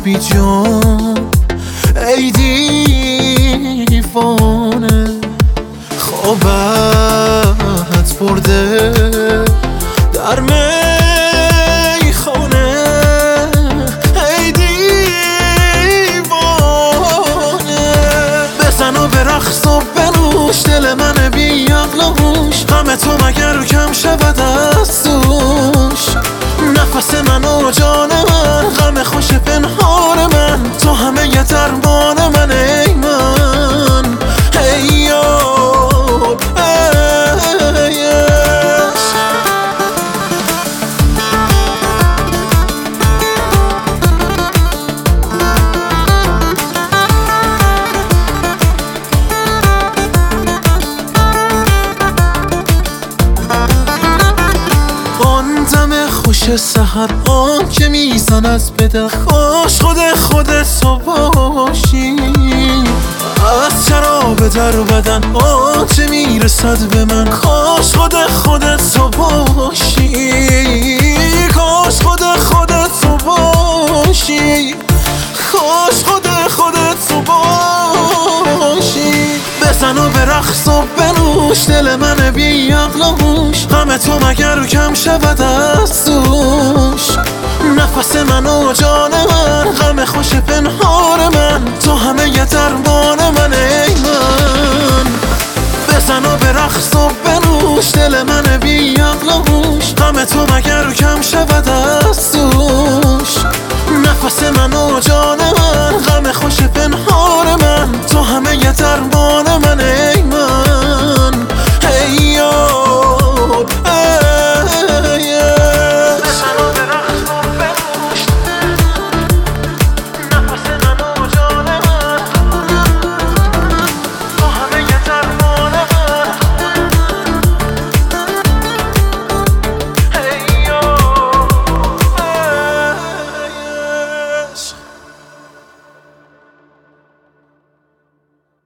بی جان ای دیوانه، خوابت برده در میخانه ای دیوانه. بزن و به رقص و بنوش دل من بی عقل و هوش، غم تو مگر کم شود از دوش. نفس من و جان من، غم خوش پنهان من، تو همه ی درمان من ای من ای یار ای عشق. آن دم خوش سحر آن که میزند به دل، کاش خودت تو باشی. از شراب در بدن آنچه میرسد به من، کاش خودت تو باشی. کاش خودت تو باشی، کاش خودت تو باشی. بزن و به رقص و بنوش دل من بی عقل و هوش، غم تو مگر کم شود از دوش. نفس من و جان من، غم خوش پنهان من، تو همه ی درمان من ای من. بزن و به رقص و بنوش دل من بی عقل و هوش، غم تو مگر کم شود از دوش.